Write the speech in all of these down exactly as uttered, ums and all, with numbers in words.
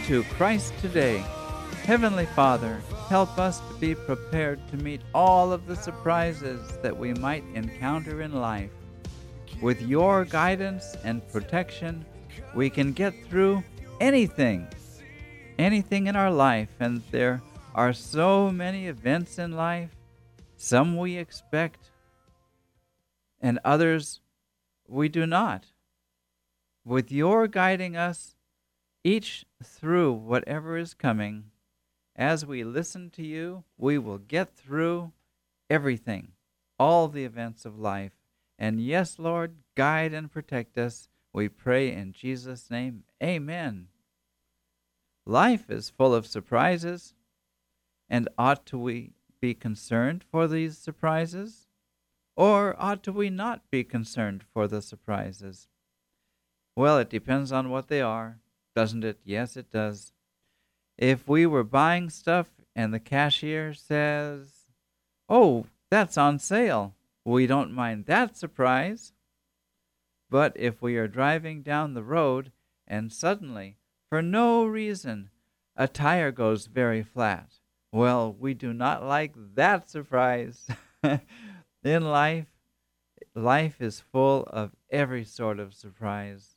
to Christ Today. Heavenly Father, help us to be prepared to meet all of the surprises that we might encounter in life. With your guidance and protection, we can get through anything, anything in our life, and there are so many events in life, some we expect, and others we do not. With your guiding us each through whatever is coming, as we listen to you, we will get through everything, all the events of life. And yes, Lord, guide and protect us. We pray in Jesus' name. Amen. Life is full of surprises, and ought to we be concerned for these surprises? Or ought to we not be concerned for the surprises? Well, it depends on what they are, doesn't it? Yes, it does. If we were buying stuff and the cashier says, "Oh, that's on sale," we don't mind that surprise. But if we are driving down the road and suddenly, for no reason, a tire goes very flat, well, we do not like that surprise. In life, life is full of every sort of surprise.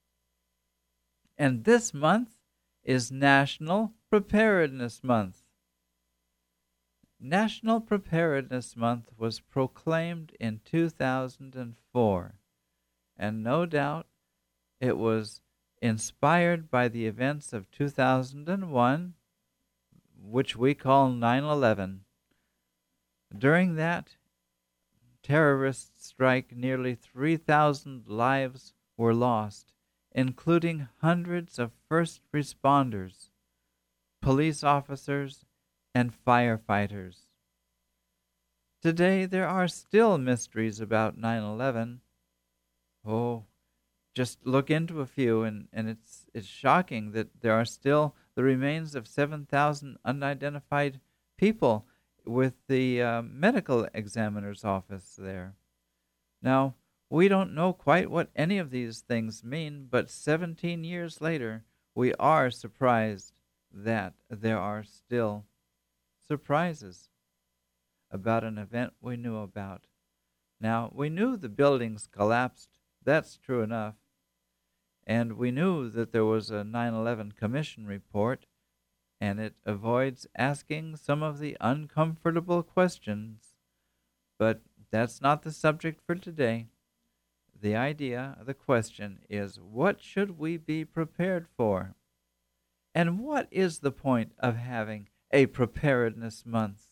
And this month is National Preparedness Month. National Preparedness Month was proclaimed in two thousand four, and no doubt it was inspired by the events of two thousand one, which we call nine eleven. During that terrorist strike, nearly three thousand lives were lost, including hundreds of first responders, police officers, and firefighters. Today, there are still mysteries about nine eleven. Oh, just look into a few, and, and it's, it's shocking that there are still the remains of seven thousand unidentified people with the uh, medical examiner's office there. Now, we don't know quite what any of these things mean, but seventeen years later, we are surprised that there are still surprises about an event we knew about. Now, we knew the buildings collapsed. That's true enough. And we knew that there was a nine eleven Commission report, and it avoids asking some of the uncomfortable questions. But that's not the subject for today. The idea, the question is, what should we be prepared for? And what is the point of having a preparedness month?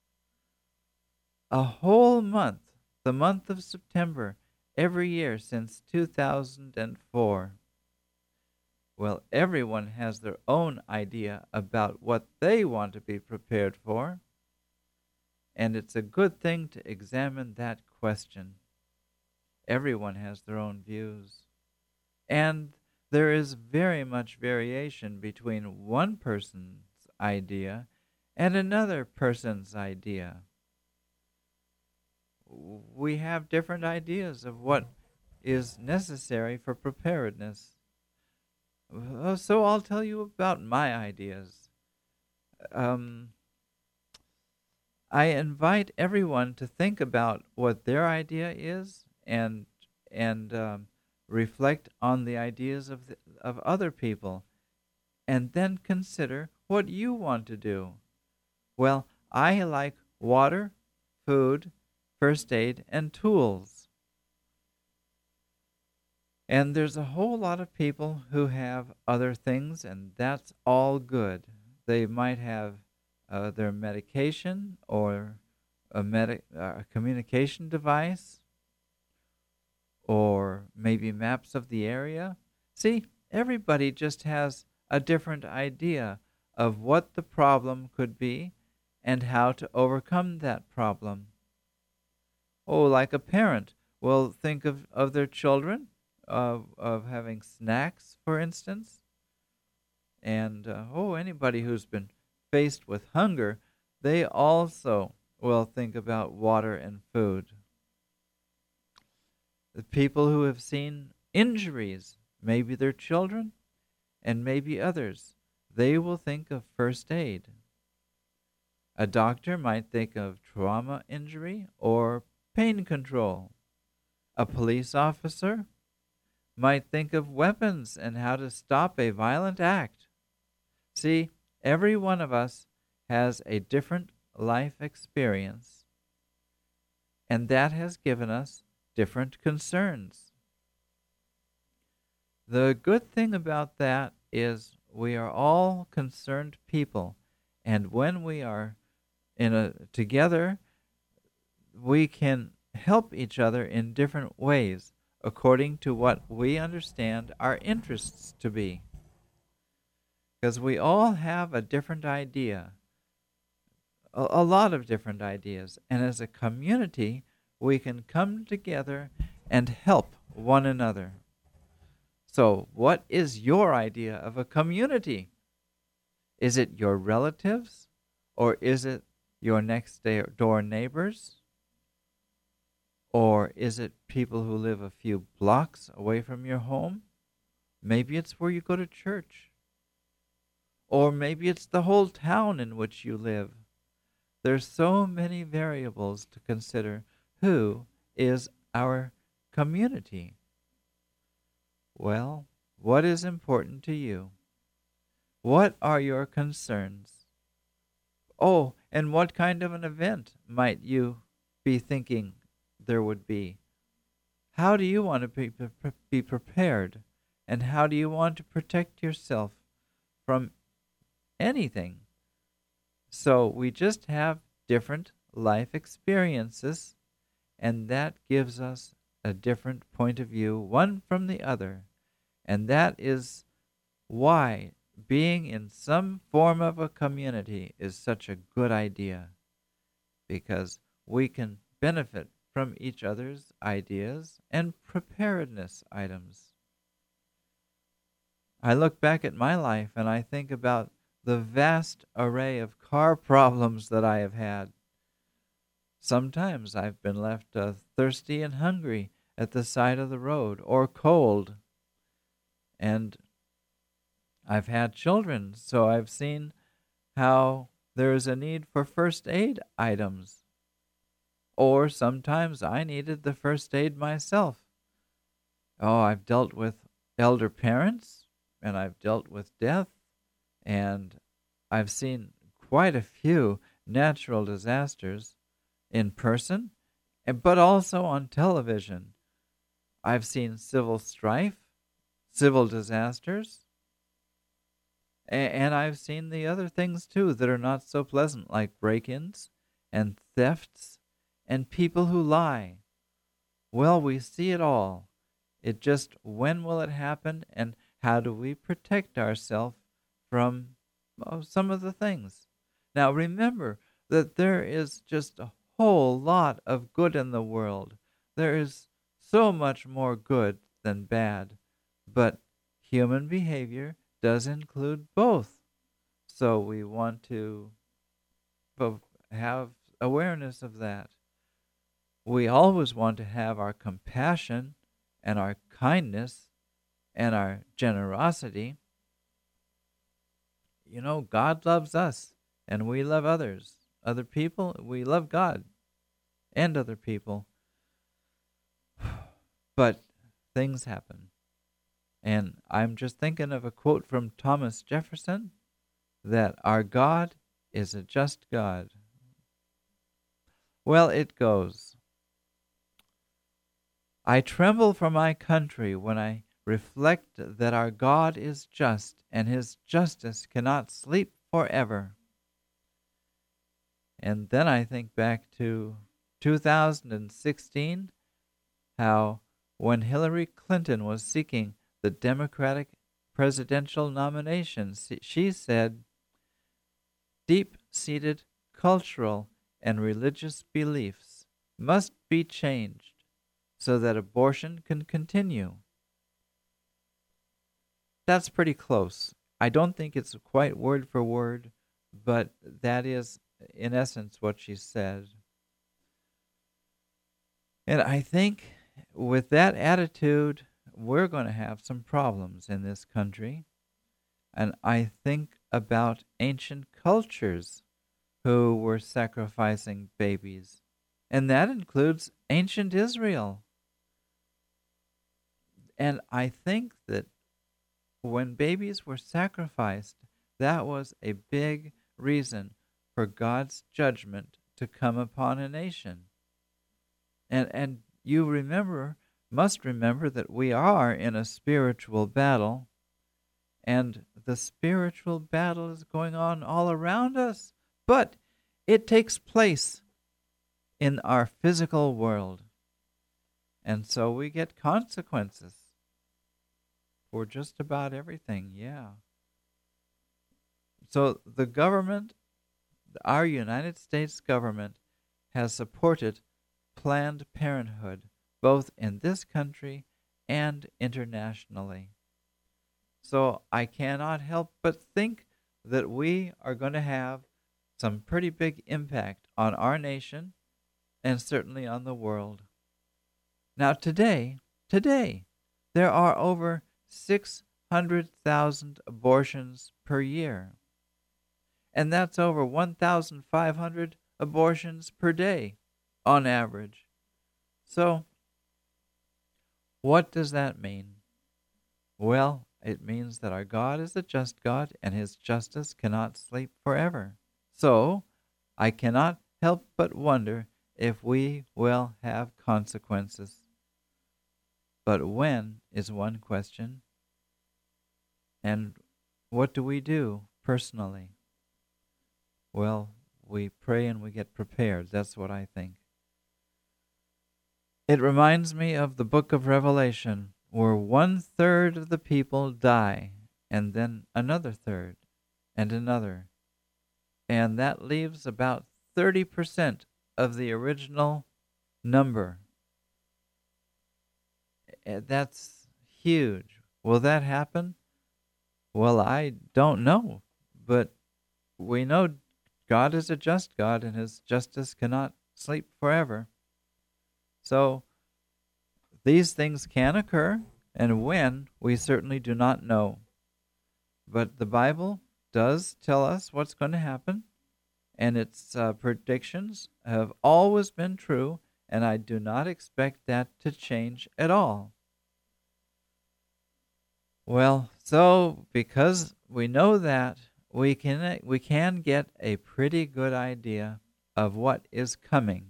A whole month, the month of September, every year since two thousand four. Well, everyone has their own idea about what they want to be prepared for, and it's a good thing to examine that question. Everyone has their own views, and there is very much variation between one person's idea and another person's idea. We have different ideas of what is necessary for preparedness. So I'll tell you about my ideas. Um, I invite everyone to think about what their idea is and and um, reflect on the ideas of the, of other people, and then consider what you want to do. Well, I like water, food, first aid, and tools. And there's a whole lot of people who have other things, and that's all good. They might have uh, their medication or a, medi- uh, a communication device, or maybe maps of the area. See, everybody just has a different idea of what the problem could be and how to overcome that problem. Oh, like a parent will think of, of their children, of, of having snacks, for instance. And, uh, oh, anybody who's been faced with hunger, they also will think about water and food. The people who have seen injuries, maybe their children, and maybe others, they will think of first aid. A doctor might think of trauma injury or pain control. A police officer might think of weapons and how to stop a violent act. See, every one of us has a different life experience, and that has given us different concerns. The good thing about that is we are all concerned people, and when we are in a together, we can help each other in different ways according to what we understand our interests to be. Because we all have a different idea, a, a lot of different ideas, and as a community, we can come together and help one another. So, what is your idea of a community? Is it your relatives, or is it your next door neighbors? Or is it people who live a few blocks away from your home? Maybe it's where you go to church. Or maybe it's the whole town in which you live. There's so many variables to consider. Who is our community? Well, what is important to you? What are your concerns? Oh, and what kind of an event might you be thinking there would be? How do you want to be, be prepared? And how do you want to protect yourself from anything? So we just have different life experiences, and that gives us a different point of view, one from the other. And that is why being in some form of a community is such a good idea, because we can benefit from each other's ideas and preparedness items. I look back at my life and I think about the vast array of car problems that I have had. Sometimes I've been left uh, thirsty and hungry at the side of the road, or cold. And I've had children, so I've seen how there is a need for first aid items. Or sometimes I needed the first aid myself. Oh, I've dealt with elder parents, and I've dealt with death, and I've seen quite a few natural disasters in person, but also on television. I've seen civil strife, civil disasters, and I've seen the other things too that are not so pleasant, like break-ins and thefts and people who lie. Well, we see it all. It just, when will it happen, and how do we protect ourselves from oh, some of the things? Now remember that there is just a whole lot of good in the world. There is so much more good than bad, but human behavior does include both. So we want to have awareness of that. We always want to have our compassion and our kindness and our generosity. You know, God loves us, and we love others. Other people, we love God and other people. But things happen. And I'm just thinking of a quote from Thomas Jefferson, that our God is a just God. Well, it goes. I tremble for my country when I reflect that our God is just, and his justice cannot sleep forever. And then I think back to two thousand sixteen, how when Hillary Clinton was seeking the Democratic presidential nomination, she said, deep-seated cultural and religious beliefs must be changed so that abortion can continue. That's pretty close. I don't think it's quite word for word, but that is, in essence, what she said. And I think with that attitude, we're going to have some problems in this country. And I think about ancient cultures who were sacrificing babies, and that includes ancient Israel. And I think that when babies were sacrificed, that was a big reason for God's judgment to come upon a nation. And and you remember, must remember that we are in a spiritual battle, and the spiritual battle is going on all around us, but it takes place in our physical world. And so we get consequences for just about everything, yeah. So the government, our United States government, has supported Planned Parenthood both in this country and internationally. So I cannot help but think that we are going to have some pretty big impact on our nation and certainly on the world. Now today, today, there are over six hundred thousand abortions per year. And that's over one thousand five hundred abortions per day on average. So, what does that mean? Well, it means that our God is a just God and his justice cannot sleep forever. So, I cannot help but wonder if we will have consequences. But when is one question. And what do we do personally? Well, we pray and we get prepared. That's what I think. It reminds me of the book of Revelation, where one third of the people die, and then another third, and another. And that leaves about thirty percent of the original number. That's huge. Will that happen? Well, I don't know, but we know God is a just God, and his justice cannot sleep forever. So these things can occur, and when, we certainly do not know. But the Bible does tell us what's going to happen, and its uh, predictions have always been true, and I do not expect that to change at all. Well, so because we know that, we can we can get a pretty good idea of what is coming.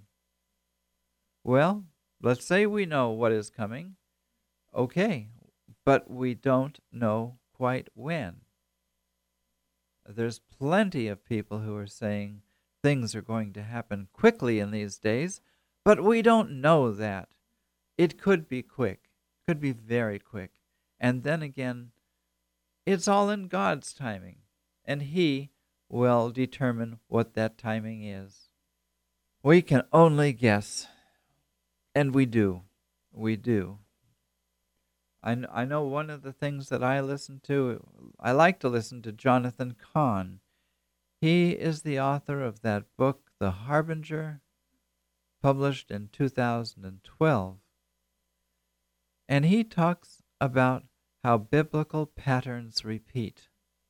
Well, let's say we know what is coming. Okay, but we don't know quite when. There's plenty of people who are saying things are going to happen quickly in these days, but we don't know that. It could be quick, could be very quick. And then again, it's all in God's timing, and he will determine what that timing is. We can only guess, and we do. We do. I, kn- I know one of the things that I listen to, I like to listen to Jonathan Cahn. He is the author of that book, The Harbinger, published in two thousand twelve. And he talks about how biblical patterns repeat.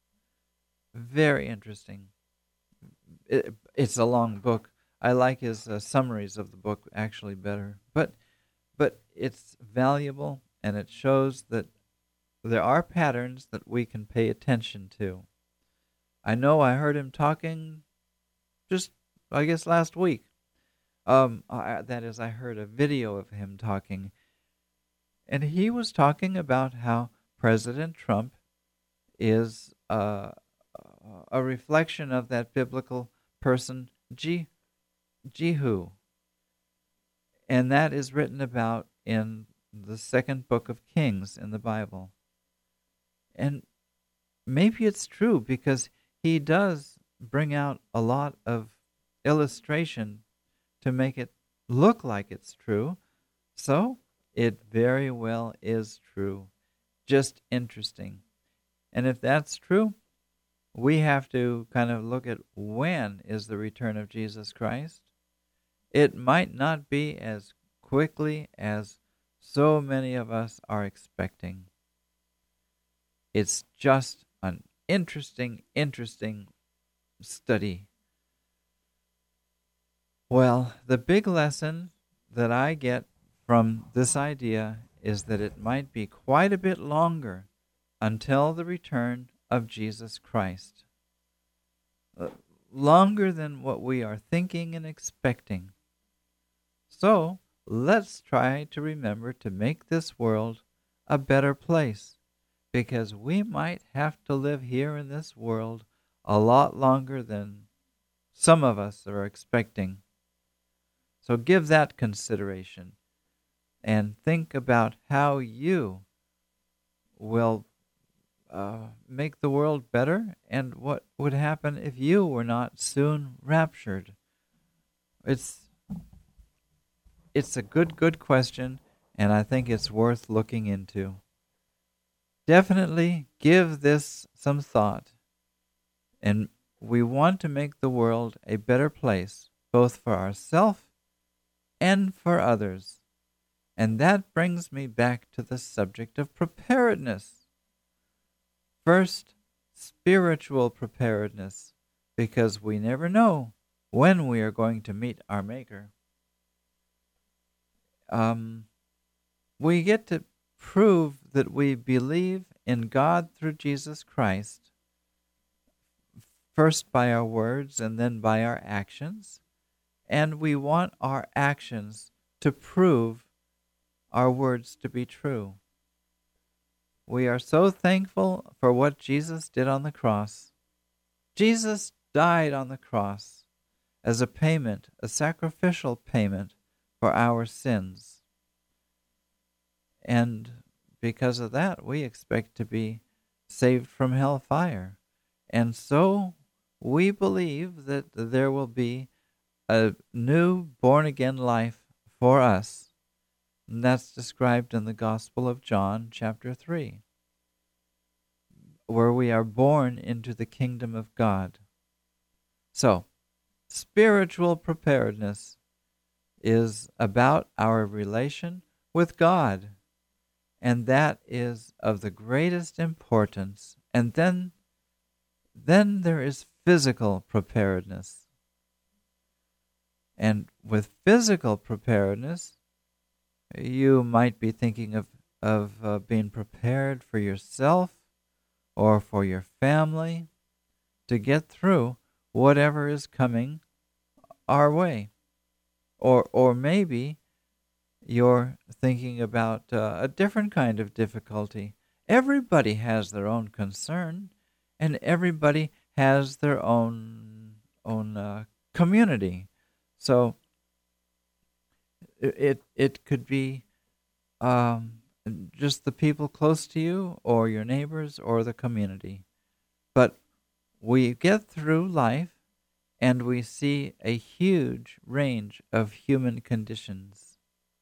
Very interesting. It, it's a long book. I like his uh, summaries of the book actually better. But but it's valuable, and it shows that there are patterns that we can pay attention to. I know I heard him talking just, I guess, last week. Um, I, that is, I heard a video of him talking, and he was talking about how President Trump is uh, a reflection of that biblical person, Je- Jehu. And that is written about in the second book of Kings in the Bible. And maybe it's true, because he does bring out a lot of illustration to make it look like it's true. So it very well is true. Just interesting. And if that's true, we have to kind of look at when is the return of Jesus Christ. It might not be as quickly as so many of us are expecting. It's just an interesting, interesting study. Well, the big lesson that I get from this idea is that it might be quite a bit longer until the return of Jesus Christ. Uh, longer than what we are thinking and expecting. So, let's try to remember to make this world a better place, because we might have to live here in this world a lot longer than some of us are expecting. So give that consideration and think about how you will uh, make the world better and what would happen if you were not soon raptured. It's it's a good, good question, and I think it's worth looking into. Definitely give this some thought, and we want to make the world a better place, both for ourselves and for others. And that brings me back to the subject of preparedness. First, spiritual preparedness, because we never know when we are going to meet our Maker. Um, we get to prove that we believe in God through Jesus Christ, first by our words and then by our actions, and we want our actions to prove our words to be true. We are so thankful for what Jesus did on the cross. Jesus died on the cross as a payment, a sacrificial payment for our sins. And because of that, we expect to be saved from hellfire. And so we believe that there will be a new born-again life for us. And that's described in the Gospel of John, chapter three, where we are born into the kingdom of God. So, spiritual preparedness is about our relation with God, and that is of the greatest importance. And then, then there is physical preparedness. And with physical preparedness, you might be thinking of, of uh, being prepared for yourself or for your family to get through whatever is coming our way. Or, or maybe you're thinking about uh, a different kind of difficulty. Everybody has their own concern, and everybody has their own, own uh, community. So it it could be um, just the people close to you, or your neighbors, or the community. But we get through life, and we see a huge range of human conditions.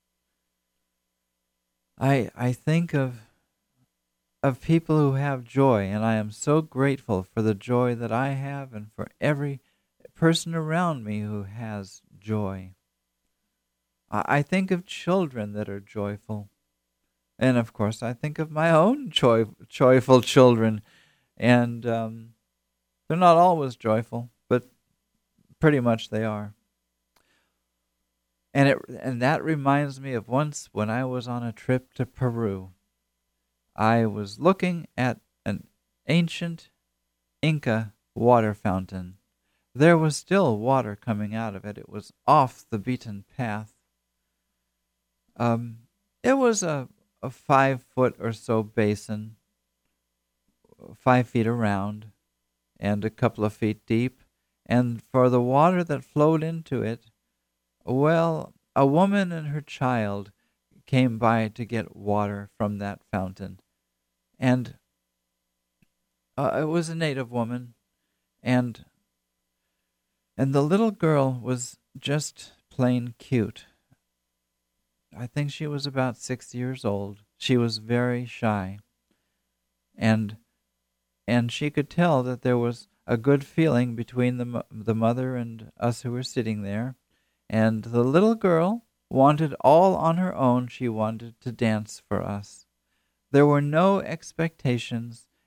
I I think of of people who have joy, and I am so grateful for the joy that I have, and for every person around me who has joy. I think of children that are joyful. And of course, I think of my own joy, joyful children. And um, they're not always joyful, but pretty much they are. And it and that reminds me of once when I was on a trip to Peru. I was looking at an ancient Inca water fountain. There was still water coming out of it. It was off the beaten path. Um, it was a, a five foot or so basin, five feet around, and a couple of feet deep. And for the water that flowed into it, well, a woman and her child came by to get water from that fountain. And uh, it was a native woman, and and the little girl was just plain cute. I think she was about six years old. She was very shy. And and she could tell that there was a good feeling between the the mother and us who were sitting there. And the little girl wanted all on her own. She wanted to dance for us. There were no expectations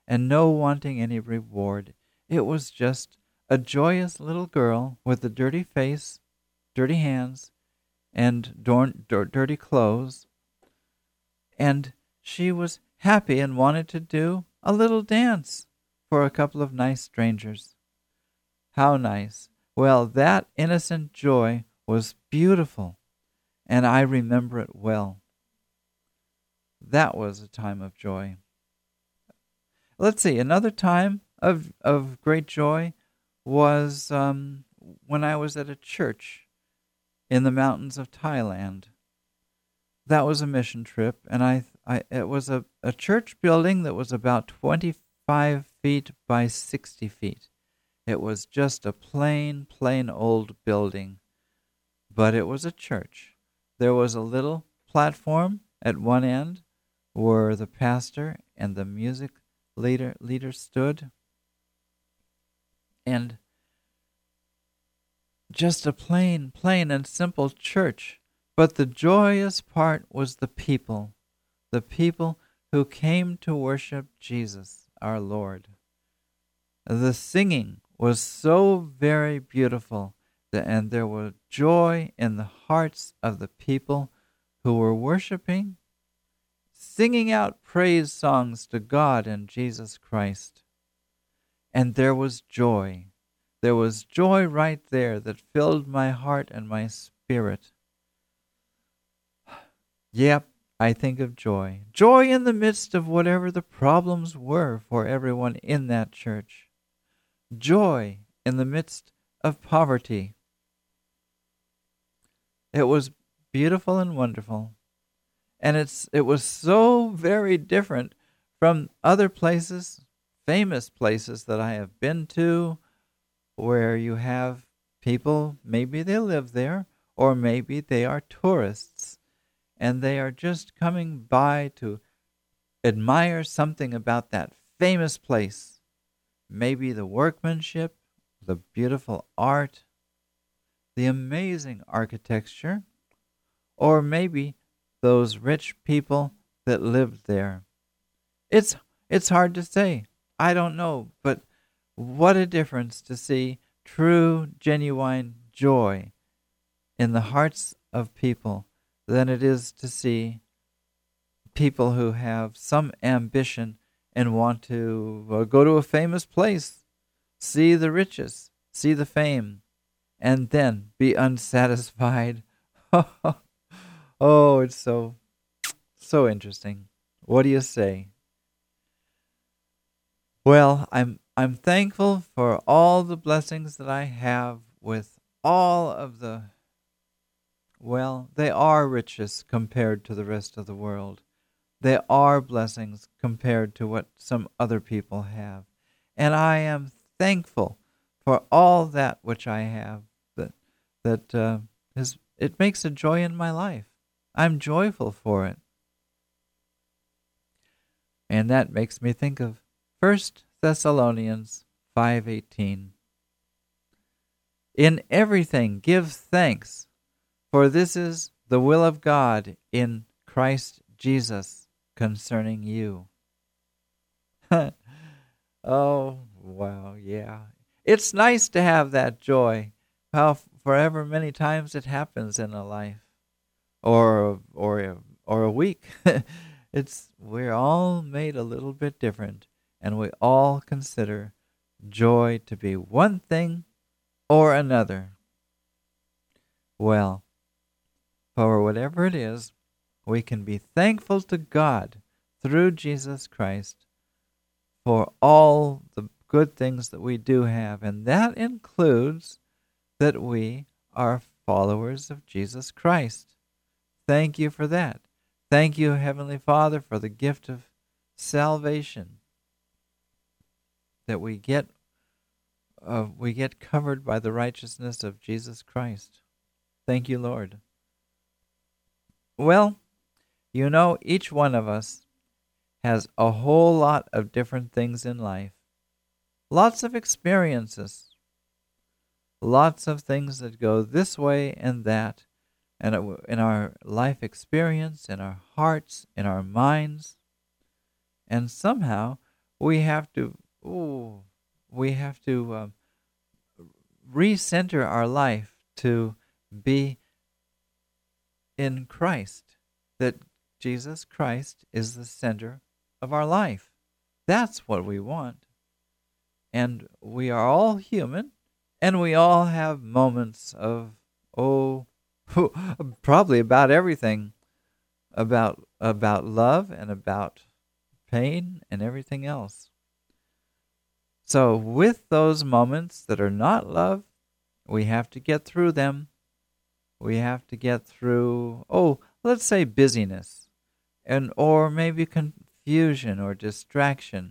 and no wanting any reward. It was just a joyous little girl with a dirty face, dirty hands, and dorn, dir- dirty clothes, and she was happy and wanted to do a little dance for a couple of nice strangers. How nice! Well, that innocent joy was beautiful, and I remember it well. That was a time of joy. Let's see, another time of, of great joy was um, when I was at a church in the mountains of Thailand. That was a mission trip, and I, I it was a, a church building that was about twenty-five feet by sixty feet. It was just a plain, plain old building, but it was a church. There was a little platform at one end where the pastor and the music leader leader stood, and just a plain, plain and simple church. But the joyous part was the people, the people who came to worship Jesus, our Lord. The singing was so very beautiful, and there was joy in the hearts of the people who were worshiping, singing out praise songs to God and Jesus Christ. And there was joy. There was joy right there that filled my heart and my spirit. Yep, I think of joy. Joy in the midst of whatever the problems were for everyone in that church. Joy in the midst of poverty. It was beautiful and wonderful. And it's it was so very different from other places, famous places that I have been to, where you have people, maybe they live there, or maybe they are tourists, and they are just coming by to admire something about that famous place. Maybe the workmanship, the beautiful art, the amazing architecture, or maybe those rich people that lived there. It's it's hard to say. I don't know, but what a difference to see true, genuine joy in the hearts of people than it is to see people who have some ambition and want to uh, go to a famous place, see the riches, see the fame, and then be unsatisfied. Oh, it's so, so interesting. What do you say? Well, I'm I'm thankful for all the blessings that I have with all of the, well, they are riches compared to the rest of the world. They are blessings compared to what some other people have. And I am thankful for all that which I have, that that uh, is, it makes a joy in my life. I'm joyful for it. And that makes me think of First Thessalonians five eighteen. In everything give thanks, for this is the will of God in Christ Jesus concerning you. Oh, wow, yeah. It's nice to have that joy. How forever many times it happens in a life, or or or a week. It's we're all made a little bit different, and we all consider joy to be one thing or another. Well, for whatever it is, we can be thankful to God through Jesus Christ for all the good things that we do have, and that includes that we are followers of Jesus Christ. Thank you for that. Thank you, Heavenly Father, for the gift of salvation that we get uh, we get covered by the righteousness of Jesus Christ. Thank you, Lord. Well, you know, each one of us has a whole lot of different things in life. Lots of experiences. Lots of things that go this way and that, and in our life experience, in our hearts, in our minds. And somehow we have to, ooh, we have to um, recenter our life to be in Christ, that Jesus Christ is the center of our life. That's what we want. And we are all human, and we all have moments of, oh, probably about everything, about about love and about pain and everything else. So with those moments that are not love, we have to get through them. We have to get through, oh, let's say busyness, and or maybe confusion or distraction.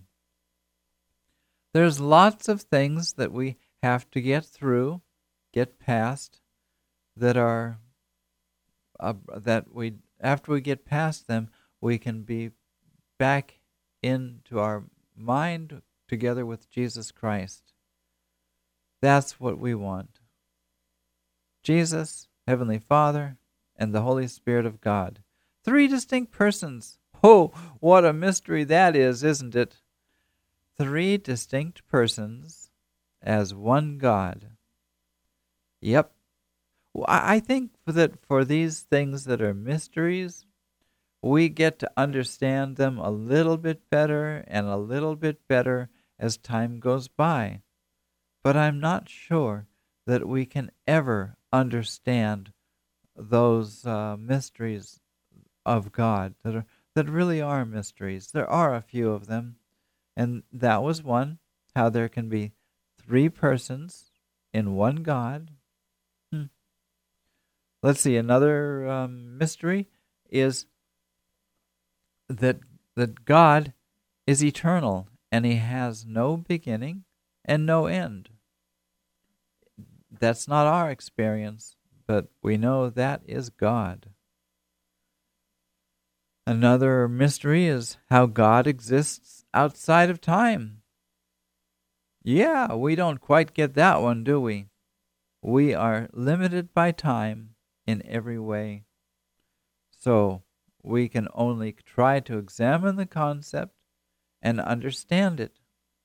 There's lots of things that we have to get through, get past, that are uh, that we after we get past them, we can be back into our mind together with Jesus Christ. That's what we want. Jesus, Heavenly Father, and the Holy Spirit of God. Three distinct persons. Oh, what a mystery that is, isn't it? Three distinct persons as one God. Yep. I think that for these things that are mysteries, we get to understand them a little bit better and a little bit better as time goes by. But I'm not sure that we can ever understand those uh, mysteries of God that are that really are mysteries. There are a few of them, and that was one, how there can be three persons in one God. Hmm. Let's see, another um, mystery is that that God is eternal, and He has no beginning and no end. That's not our experience, but we know that is God. Another mystery is how God exists outside of time. Yeah, we don't quite get that one, do we? We are limited by time in every way. So we can only try to examine the concept and understand it.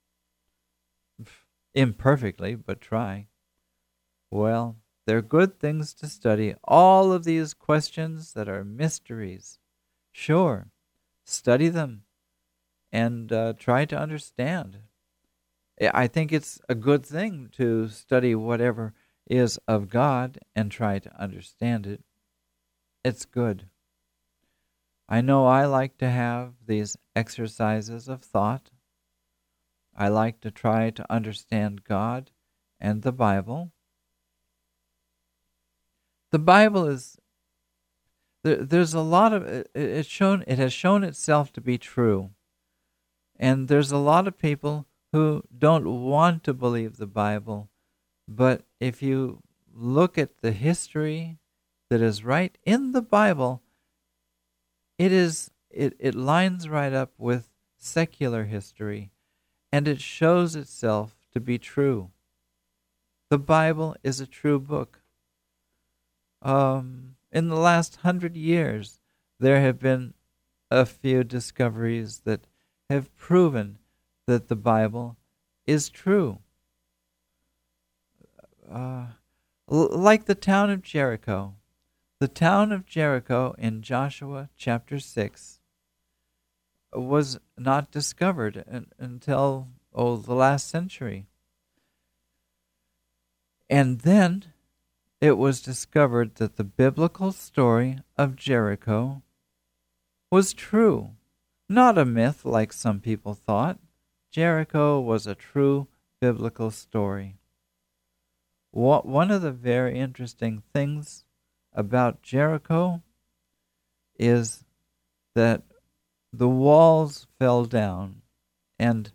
Imperfectly, but try. Well, they're good things to study. All of these questions that are mysteries. Sure, study them and uh, try to understand. I think it's a good thing to study whatever is of God and try to understand it. It's good. I know I like to have these exercises of thought. I like to try to understand God and the Bible. The Bible is there, there's a lot of it, it's shown it has shown itself to be true. And there's a lot of people who don't want to believe the Bible, but if you look at the history that is right in the Bible, it is it, it lines right up with secular history, and it shows itself to be true. The Bible is a true book. Um, in the last hundred years, there have been a few discoveries that have proven that the Bible is true. Uh, l- like the town of Jericho. The town of Jericho in Joshua chapter six was not discovered un- until, oh, the last century. And then it was discovered that the biblical story of Jericho was true. Not a myth like some people thought. Jericho was a true biblical story. What, one of the very interesting things about Jericho is that the walls fell down, and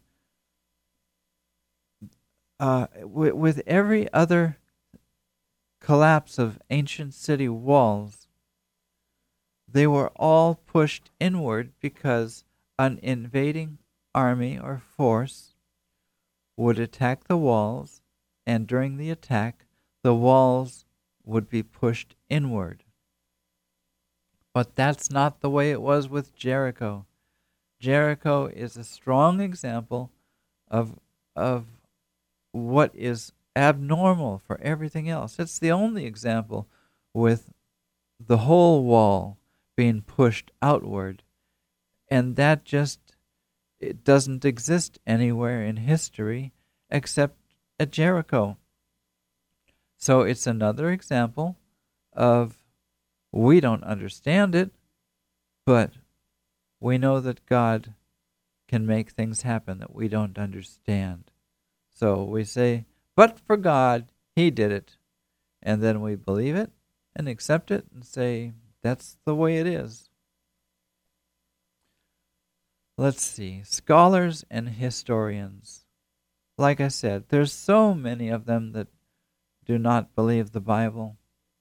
uh, w- with every other collapse of ancient city walls, they were all pushed inward because an invading army or force would attack the walls, and during the attack, the walls would be pushed inward. But that's not the way it was with Jericho. Jericho is a strong example of of what is abnormal for everything else. It's the only example with the whole wall being pushed outward, and that just it doesn't exist anywhere in history except at Jericho. So it's another example of we don't understand it, but we know that God can make things happen that we don't understand. So we say, but for God, He did it. And then we believe it and accept it and say, that's the way it is. Let's see. Scholars and historians. Like I said, there's so many of them that do not believe the Bible.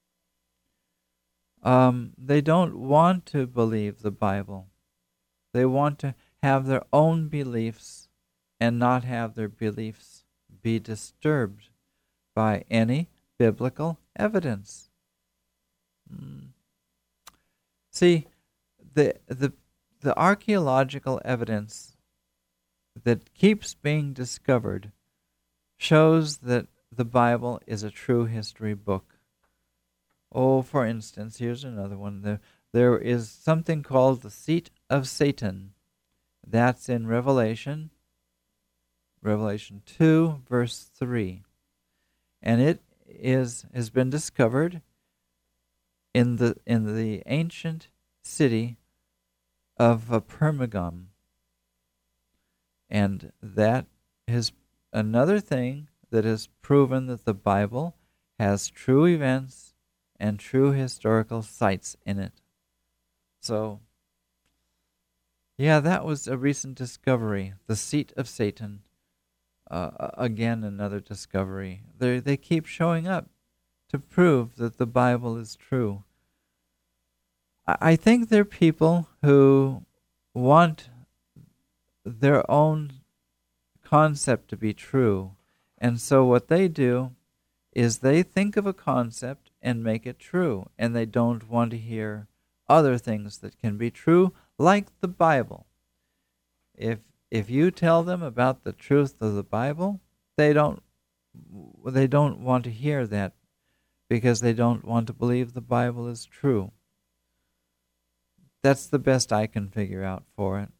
Um, they don't want to believe the Bible. They want to have their own beliefs and not have their beliefs be disturbed by any biblical evidence. Mm. See, the the the archaeological evidence that keeps being discovered shows that the Bible is a true history book. Oh, for instance, here's another one. There, there is something called the seat of Satan. That's in Revelation, Revelation two, verse three. And it is has been discovered in the in the ancient city of uh, Pergamum. And that is another thing that has proven that the Bible has true events and true historical sites in it. So, yeah, that was a recent discovery, the seat of Satan. Uh, again, another discovery. They they keep showing up to prove that the Bible is true. I, I think there are people who want their own concept to be true, and so what they do is they think of a concept and make it true, and they don't want to hear other things that can be true, like the Bible. If if you tell them about the truth of the Bible, they don't they don't want to hear that because they don't want to believe the Bible is true. That's the best I can figure out for it.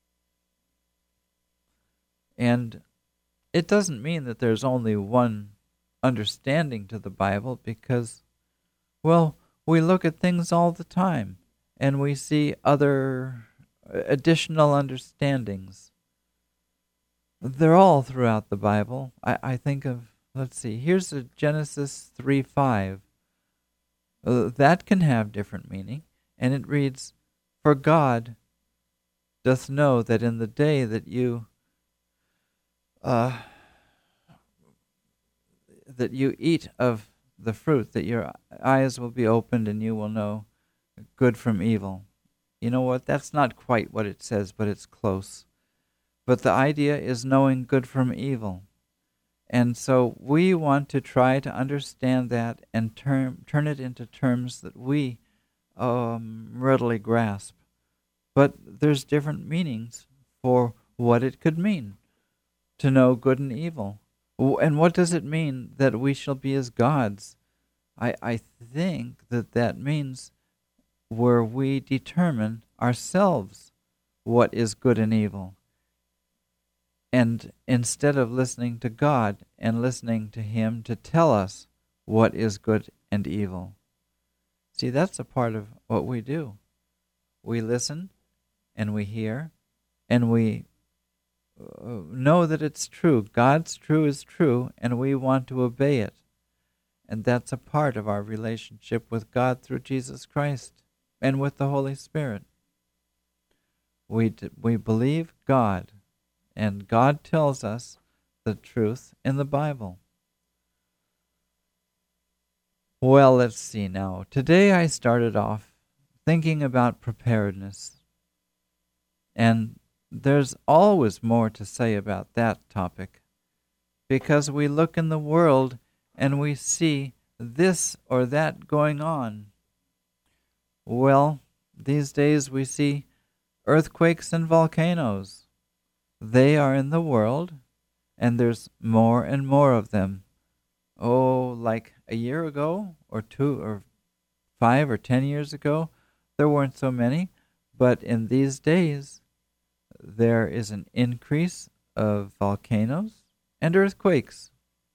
And it doesn't mean that there's only one understanding to the Bible because, well, we look at things all the time and we see other additional understandings. They're all throughout the Bible. I, I think of, let's see, here's a Genesis three five. Uh, that can have different meaning, and it reads, "For God doth know that in the day that you uh, that you eat of the fruit, that your eyes will be opened and you will know good from evil." You know what? That's not quite what it says, but it's close. But the idea is knowing good from evil. And so we want to try to understand that and turn turn it into terms that we um, readily grasp. But there's different meanings for what it could mean to know good and evil. And what does it mean that we shall be as gods? I, I think that that means where we determine ourselves what is good and evil. And instead of listening to God and listening to Him to tell us what is good and evil. See, that's a part of what we do. We listen and we hear and we uh, know that it's true. God's true is true, and we want to obey it. And that's a part of our relationship with God through Jesus Christ and with the Holy Spirit. We d- we believe God, and God tells us the truth in the Bible. Well, let's see now. Today I started off thinking about preparedness. And there's always more to say about that topic, because we look in the world and we see this or that going on. Well, these days we see earthquakes and volcanoes. They are in the world, and there's more and more of them. Oh, like a year ago, or two, or five, or ten years ago, there weren't so many. But in these days, there is an increase of volcanoes and earthquakes.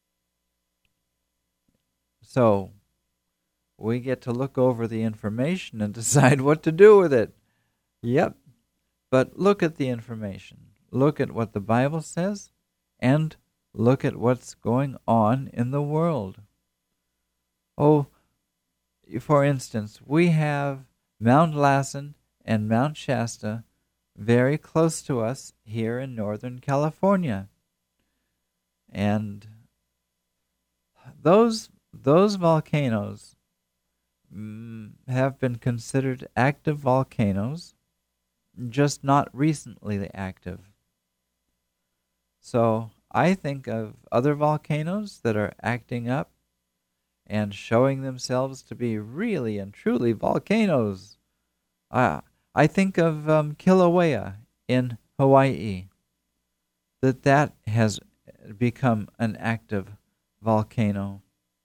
So, we get to look over the information and decide what to do with it. Yep. But look at the information. Look at what the Bible says, and look at what's going on in the world. Oh, for instance, we have Mount Lassen and Mount Shasta very close to us here in Northern California. And those those volcanoes mm, have been considered active volcanoes, just not recently active. So I think of other volcanoes that are acting up and showing themselves to be really and truly volcanoes. Uh, I think of um, Kilauea in Hawaii, that that has become an active volcano.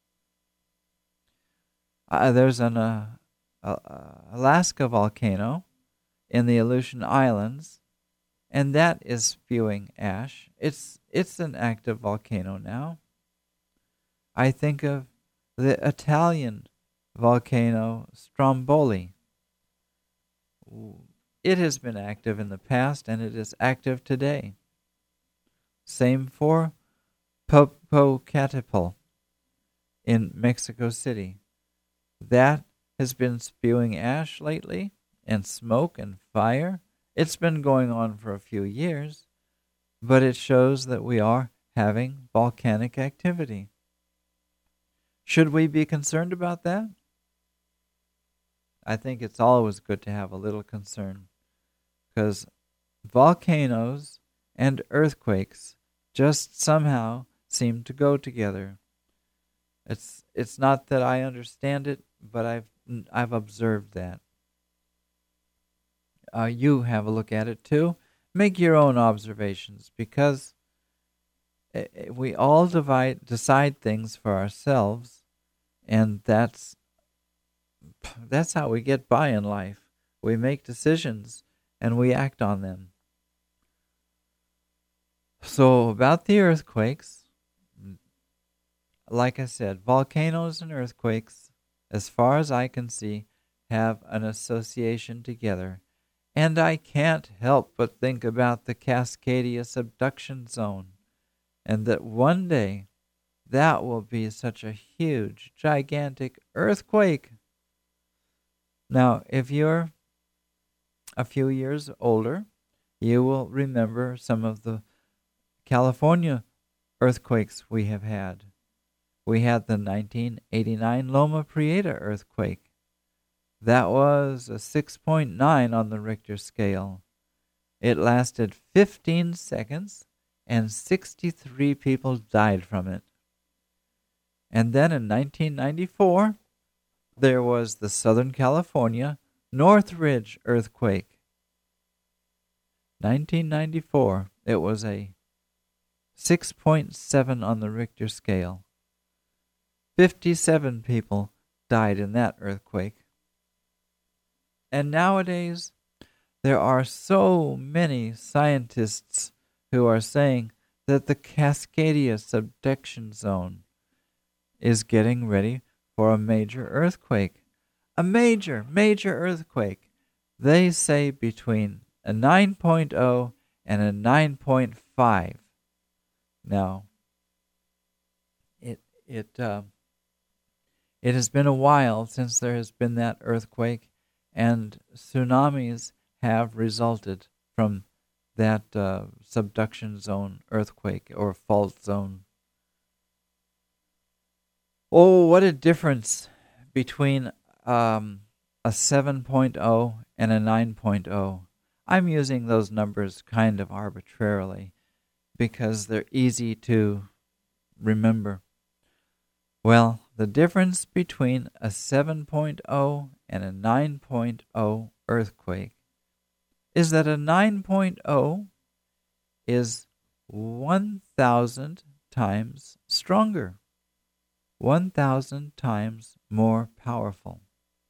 Uh, there's an uh, uh, Alaska volcano in the Aleutian Islands, and that is spewing ash. It's it's an active volcano now. I think of the Italian volcano Stromboli. It has been active in the past, and it is active today. Same for Popocatépetl in Mexico City. That has been spewing ash lately, and smoke and fire. It's been going on for a few years, but it shows that we are having volcanic activity. Should we be concerned about that? I think it's always good to have a little concern, because volcanoes and earthquakes just somehow seem to go together. It's it's not that I understand it, but I've I've observed that. Uh, you have a look at it too. Make your own observations, because we all divide, decide things for ourselves, and that's that's how we get by in life. We make decisions and we act on them. So about the earthquakes, like I said, volcanoes and earthquakes, as far as I can see, have an association together. And I can't help but think about the Cascadia subduction zone, and that one day that will be such a huge, gigantic earthquake. Now, if you're a few years older, you will remember some of the California earthquakes we have had. We had the nineteen eighty-nine Loma Prieta earthquake. That was a six point nine on the Richter scale. It lasted fifteen seconds, and sixty-three people died from it. And then in nineteen ninety-four, there was the Southern California Northridge earthquake. nineteen ninety-four, it was a six point seven on the Richter scale. fifty-seven people died in that earthquake. And nowadays, there are so many scientists who are saying that the Cascadia subduction zone is getting ready for a major earthquake. A major, major earthquake. They say between a nine point oh and a nine point five. Now, it it uh, it has been a while since there has been that earthquake, and tsunamis have resulted from that uh, subduction zone earthquake or fault zone. Oh, what a difference between um, a seven point oh and a nine point oh. I'm using those numbers kind of arbitrarily because they're easy to remember. Well, the difference between a seven point oh and a nine point oh earthquake is that a nine point oh is one thousand times stronger, one thousand times more powerful.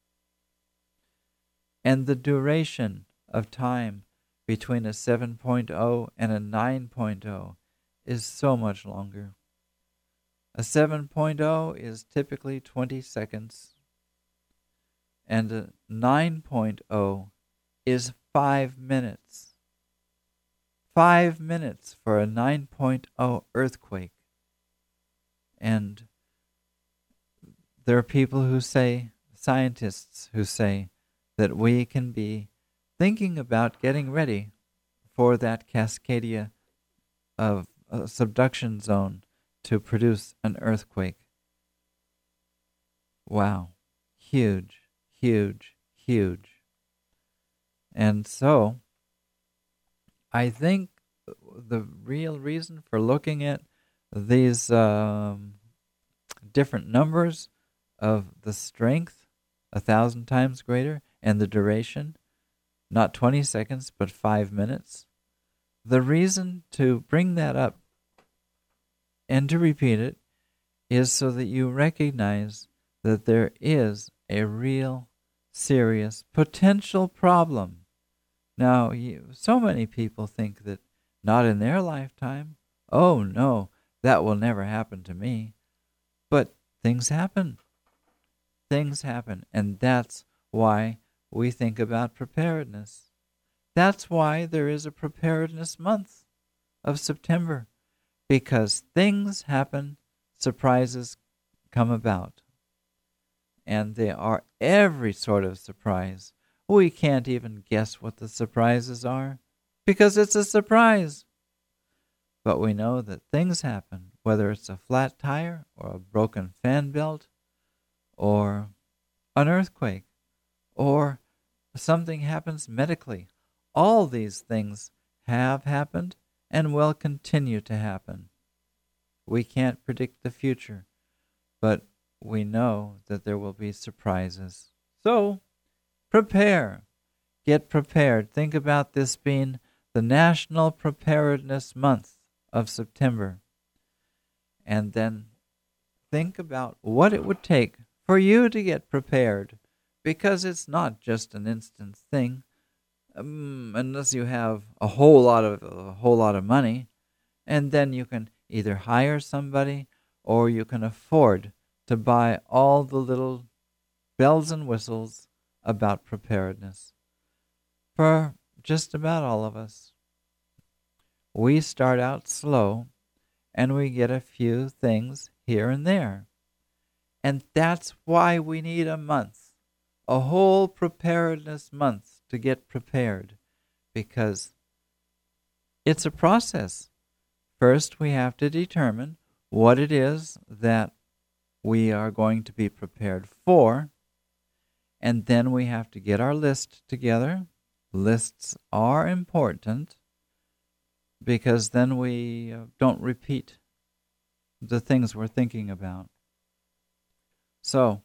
And the duration of time between a seven point oh and a nine point oh is so much longer. A seven point oh is typically twenty seconds, and a nine point oh is five minutes. Five minutes for a nine point oh earthquake. And there are people who say, scientists who say, that we can be thinking about getting ready for that Cascadia of uh, subduction zone to produce an earthquake. Wow. Huge, huge, huge. And so, I think the real reason for looking at these um, different numbers of the strength, a thousand times greater, and the duration, not twenty seconds, but five minutes. The reason to bring that up and to repeat it is so that you recognize that there is a real, serious, potential problem. Now, you, so many people think that not in their lifetime. Oh, no, that will never happen to me. But things happen. Things happen, and that's why we think about preparedness. That's why there is a preparedness month of September, because things happen, surprises come about. And they are every sort of surprise. We can't even guess what the surprises are, because it's a surprise. But we know that things happen, whether it's a flat tire or a broken fan belt or an earthquake or something happens medically. All these things have happened and will continue to happen. We can't predict the future, but we know that there will be surprises. So, prepare. Get prepared. Think about this being the National Preparedness Month of September. And then think about what it would take for you to get prepared, because it's not just an instant thing, um, unless you have a whole lot of a whole lot of money, and then you can either hire somebody or you can afford to buy all the little bells and whistles about preparedness. For just about all of us, we start out slow and we get a few things here and there. And that's why we need a month, a whole preparedness month to get prepared, because it's a process. First, we have to determine what it is that we are going to be prepared for, and then we have to get our list together. Lists are important, because then we don't repeat the things we're thinking about. So,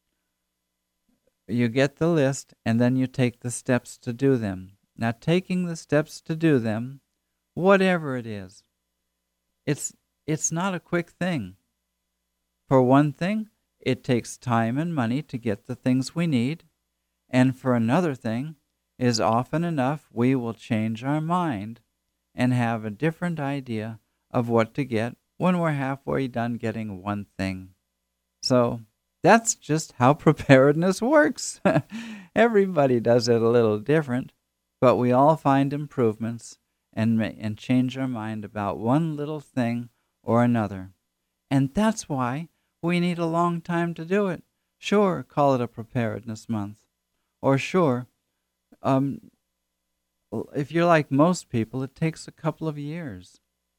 you get the list, and then you take the steps to do them. Now, taking the steps to do them, whatever it is, it's it's not a quick thing. For one thing, it takes time and money to get the things we need, and for another thing, is often enough we will change our mind and have a different idea of what to get when we're halfway done getting one thing. So, that's just how preparedness works. Everybody does it a little different, but we all find improvements and and change our mind about one little thing or another. And that's why we need a long time to do it. Sure, call it a preparedness month. Or sure, um, if you're like most people, it takes a couple of years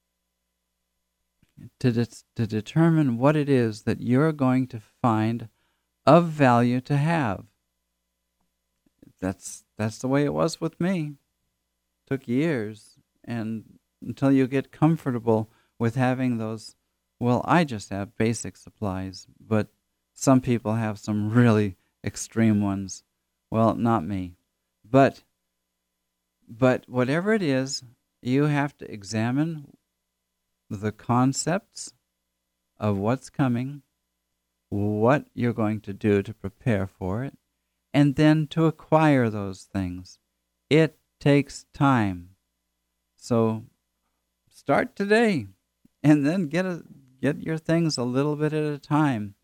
to de- to determine what it is that you're going to find of value to have. That's that's the way it was with me. Took years, and until you get comfortable with having those, well, I just have basic supplies, but some people have some really extreme ones. Well, not me. But But whatever it is, you have to examine the concepts of what's coming, what you're going to do to prepare for it, and then to acquire those things. It takes time. So start today and then get a, get your things a little bit at a time.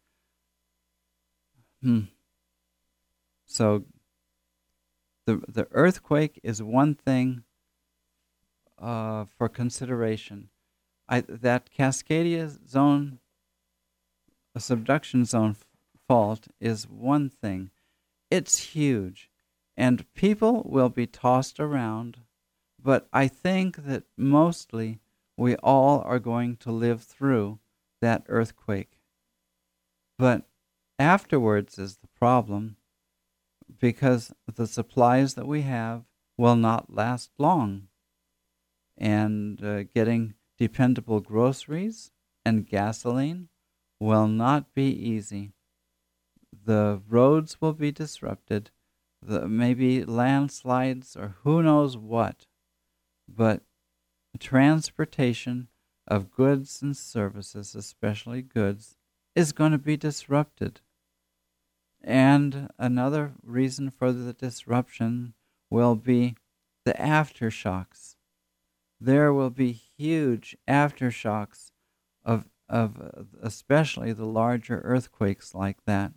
Hmm. So the the earthquake is one thing uh, for consideration. I, that Cascadia zone, a subduction zone f- fault is one thing. It's huge, and people will be tossed around, but I think that mostly we all are going to live through that earthquake. But afterwards is the problem, because the supplies that we have will not last long, and uh, getting dependable groceries and gasoline will not be easy. The roads will be disrupted, the, maybe landslides or who knows what, but transportation of goods and services, especially goods, is going to be disrupted. And another reason for the disruption will be the aftershocks. There will be huge aftershocks of of uh, especially the larger earthquakes like that.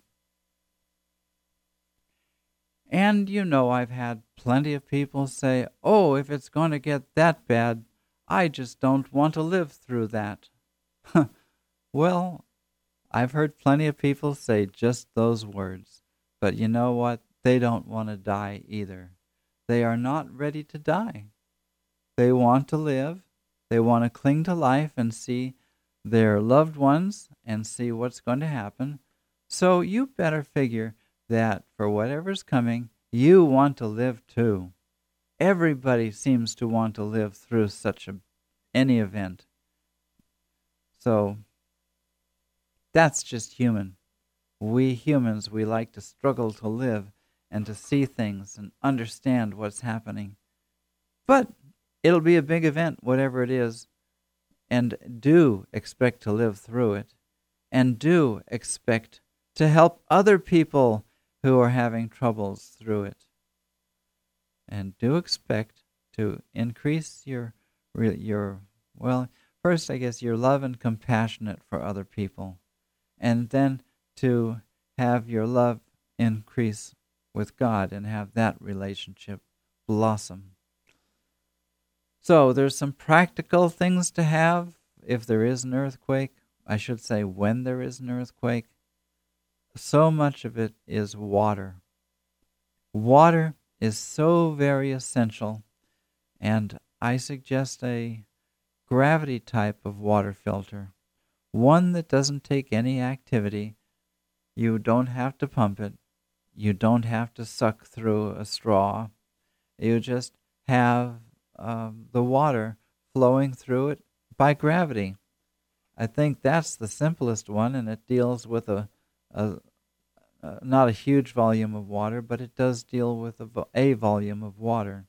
And you know, I've had plenty of people say, "Oh, if it's going to get that bad, I just don't want to live through that." Well, I've heard plenty of people say just those words. But you know what? They don't want to die either. They are not ready to die. They want to live. They want to cling to life and see their loved ones and see what's going to happen. So you better figure that for whatever's coming, you want to live too. Everybody seems to want to live through such a any event. So that's just human. We humans, we like to struggle to live and to see things and understand what's happening. But it'll be a big event, whatever it is, and do expect to live through it, and do expect to help other people who are having troubles through it. And do expect to increase your, your well, first, I guess, your love and compassionate for other people, and then to have your love increase with God and have that relationship blossom. So there's some practical things to have if there is an earthquake. I should say when there is an earthquake. So much of it is water. Water is so very essential, and I suggest a gravity type of water filter, one that doesn't take any activity. You don't have to pump it. You don't have to suck through a straw. You just have um, the water flowing through it by gravity. I think that's the simplest one, and it deals with a, a, a not a huge volume of water, but it does deal with a, vo- a volume of water.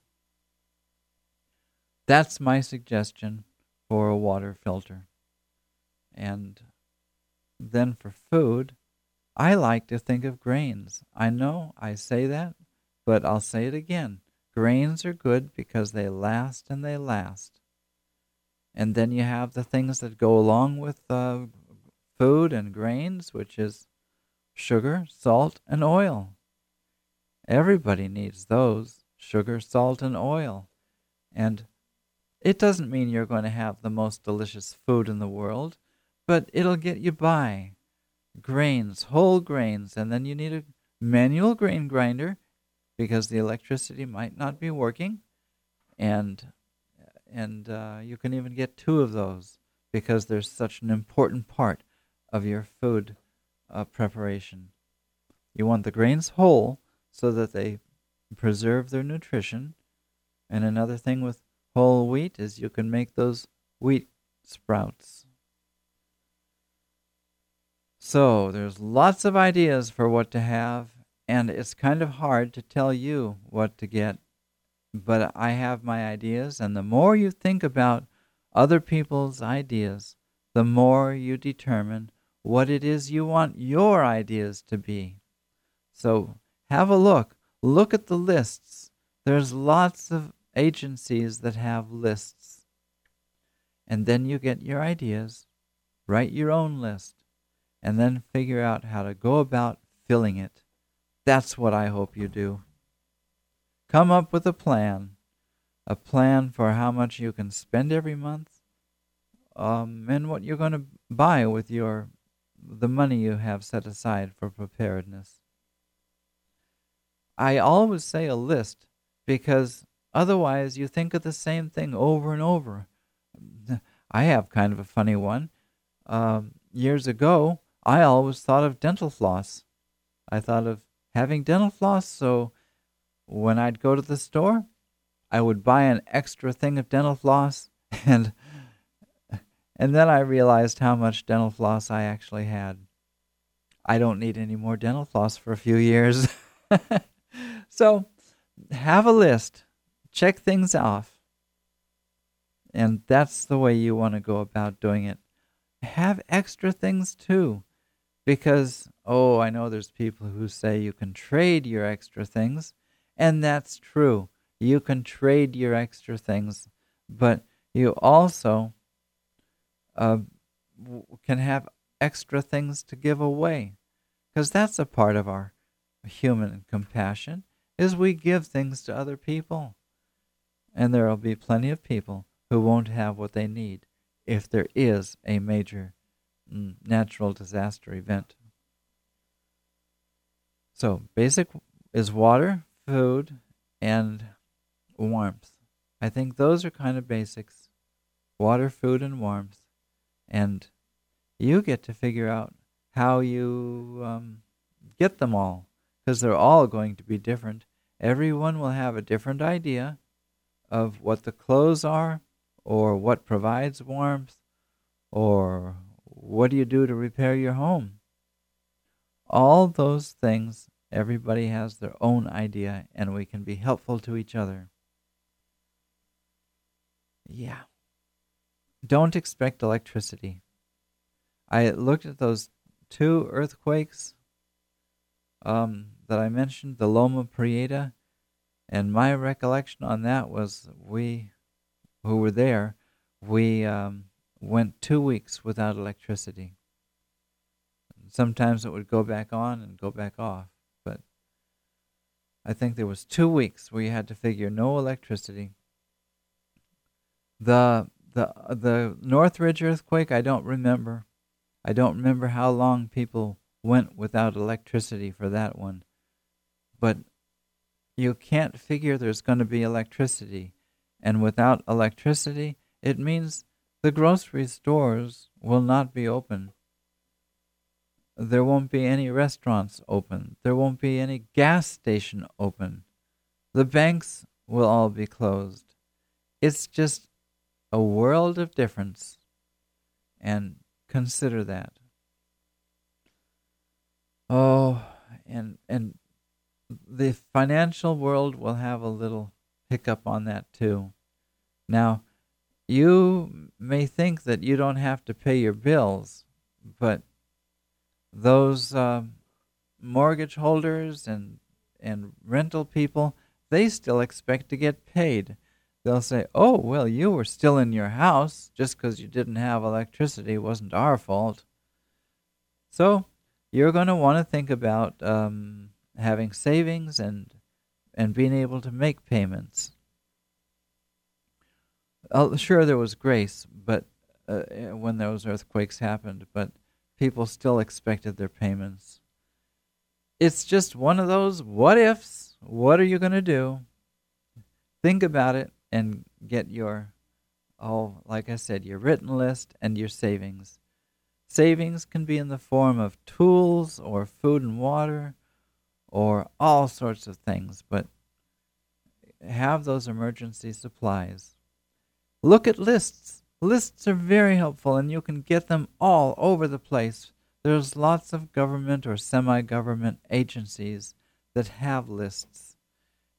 That's my suggestion for a water filter. And then for food, I like to think of grains. I know I say that, but I'll say it again. Grains are good because they last and they last. And then you have the things that go along with uh, food and grains, which is sugar, salt, and oil. Everybody needs those, sugar, salt, and oil. And it doesn't mean you're going to have the most delicious food in the world, but it'll get you by. Grains, whole grains, and then you need a manual grain grinder because the electricity might not be working, and and uh, you can even get two of those because they're such an important part of your food uh, preparation. You want the grains whole so that they preserve their nutrition, and another thing with whole wheat is you can make those wheat sprouts. So there's lots of ideas for what to have, and it's kind of hard to tell you what to get but I have my ideas, and the more you think about other people's ideas, the more you determine what it is you want your ideas to be. So have a look. Look at the lists. There's lots of agencies that have lists. And then you get your ideas, write your own list, and then figure out how to go about filling it. That's what I hope you do. Come up with a plan, a plan for how much you can spend every month, um, and what you're going to buy with your the money you have set aside for preparedness. I always say a list because otherwise you think of the same thing over and over. I have kind of a funny one. Um, years ago, I always thought of dental floss. I thought of having dental floss, so when I'd go to the store, I would buy an extra thing of dental floss, and and then I realized how much dental floss I actually had. I don't need any more dental floss for a few years. So have a list. Check things off. And that's the way you want to go about doing it. Have extra things too. Because, oh, I know there's people who say you can trade your extra things. And that's true. You can trade your extra things. But you also uh, can have extra things to give away. Because that's a part of our human compassion, is we give things to other people. And there will be plenty of people who won't have what they need if there is a major mm, natural disaster event. So basic is water, food, and warmth. I think those are kind of basics. Water, food, and warmth. And you get to figure out how you um, get them all, because they're all going to be different. Everyone will have a different idea of what the clothes are, or what provides warmth, or what do you do to repair your home. All those things, everybody has their own idea, and we can be helpful to each other. Yeah. Don't expect electricity. I looked at those two earthquakes um, that I mentioned, the Loma Prieta, and my recollection on that was we, who were there, we um, went two weeks without electricity. Sometimes it would go back on and go back off, but I think there was two weeks where you had to figure no electricity. The the the Northridge earthquake, I don't remember. I don't remember how long people went without electricity for that one. But you can't figure there's going to be electricity. And without electricity, it means the grocery stores will not be open. There won't be any restaurants open. There won't be any gas station open. The banks will all be closed. It's just a world of difference. And consider that. Oh, and and the financial world will have a little hiccup on that too. Now, you may think that you don't have to pay your bills, but those uh, mortgage holders and and rental people, they still expect to get paid. They'll say, oh, well, you were still in your house just because you didn't have electricity. It wasn't our fault. So you're going to want to think about um, having savings and and being able to make payments. Uh, sure, there was grace, but uh, when those earthquakes happened, but people still expected their payments. It's just one of those what ifs. What are you going to do? Think about it and get your, oh, like I said, your written list and your savings. Savings can be in the form of tools or food and water or all sorts of things, but have those emergency supplies. Look at lists. Lists are very helpful, and you can get them all over the place. There's lots of government or semi-government agencies that have lists.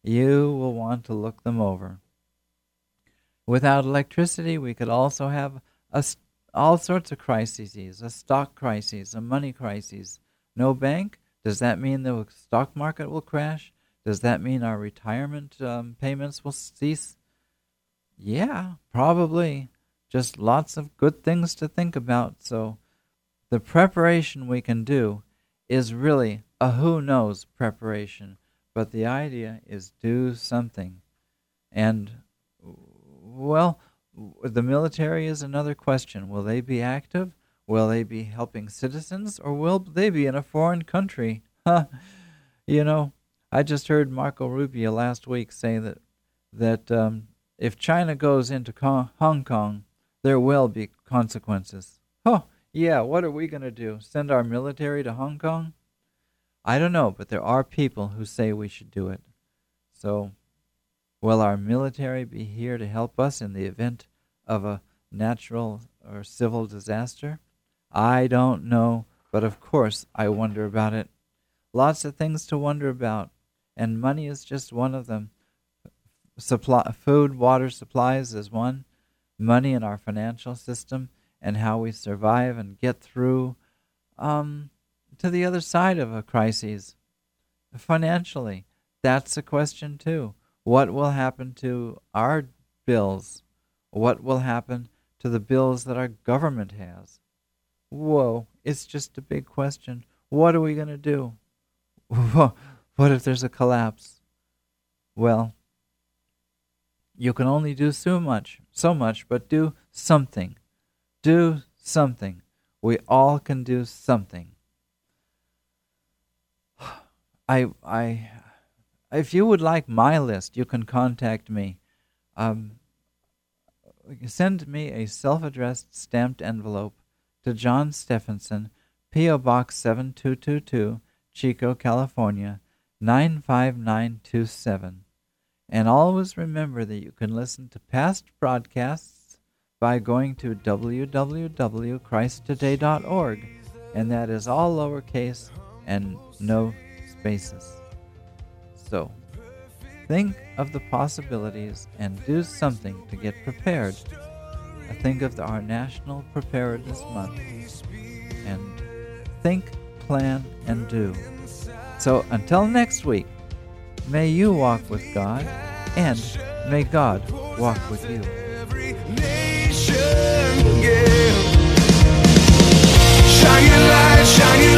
You will want to look them over. Without electricity, we could also have a, all sorts of crises, a stock crisis, a money crisis. No bank? Does that mean the stock market will crash? Does that mean our retirement um, payments will cease? Yeah, probably. Just lots of good things to think about. So the preparation we can do is really a who knows preparation. But the idea is do something. And, well, the military is another question. Will they be active? Will they be helping citizens? Or will they be in a foreign country? Huh. You know, I just heard Marco Rubio last week say that, that um, if China goes into Con- Hong Kong, there will be consequences. Oh, yeah, what are we going to do? Send our military to Hong Kong? I don't know, but there are people who say we should do it. So, will our military be here to help us in the event of a natural or civil disaster? I don't know, but of course I wonder about it. Lots of things to wonder about, and money is just one of them. Supply, food, water supplies is one. Money in our financial system and how we survive and get through um, to the other side of a crisis. Financially, that's a question too. What will happen to our bills? What will happen to the bills that our government has? Whoa, it's just a big question. What are we going to do? What if there's a collapse? Well, you can only do so much, so much, but do something. Do something. We all can do something. I, I, if you would like my list, you can contact me. Um, send me a self-addressed stamped envelope to John Stephenson, P O Box seven two two two, Chico, California, nine five nine two seven. And always remember that you can listen to past broadcasts by going to w w w dot christ today dot org, and that is all lowercase and no spaces. So, think of the possibilities and do something to get prepared. Think of our National Preparedness Month. And think, plan, and do. So until next week, may you walk with God, and may God walk with you. Shine your light, shine your